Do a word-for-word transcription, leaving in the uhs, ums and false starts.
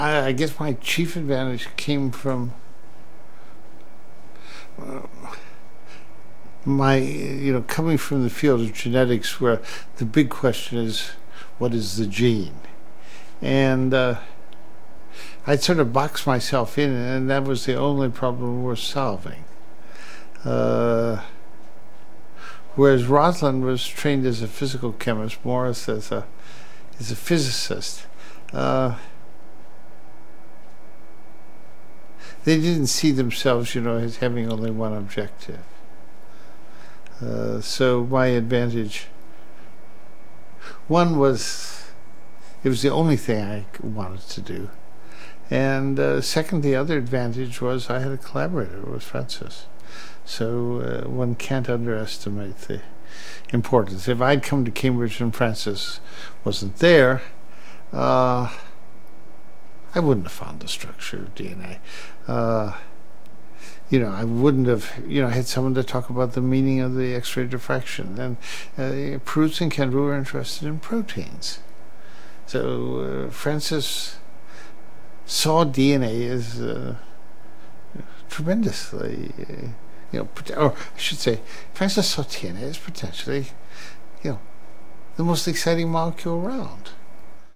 I, I guess my chief advantage came from uh, my, you know, coming from the field of genetics, where the big question is, what is the gene? And uh, I'd sort of boxed myself in, and that was the only problem worth solving. Uh, whereas Rosalind was trained as a physical chemist, Morris as a as a physicist. Uh, they didn't see themselves, you know, as having only one objective. Uh, so my advantage, one was, it was the only thing I wanted to do. And uh, second, the other advantage was I had a collaborator with Francis. So uh, one can't underestimate the importance. If I'd come to Cambridge and Francis wasn't there, uh, I wouldn't have found the structure of D N A. Uh, you know, I wouldn't have, you know, had someone to talk about the meaning of the X-ray diffraction. And uh, Perutz and Kendall were interested in proteins. So uh, Francis saw D N A as uh, tremendously, uh, you know, or I should say, Francis saw D N A as potentially, you know, the most exciting molecule around.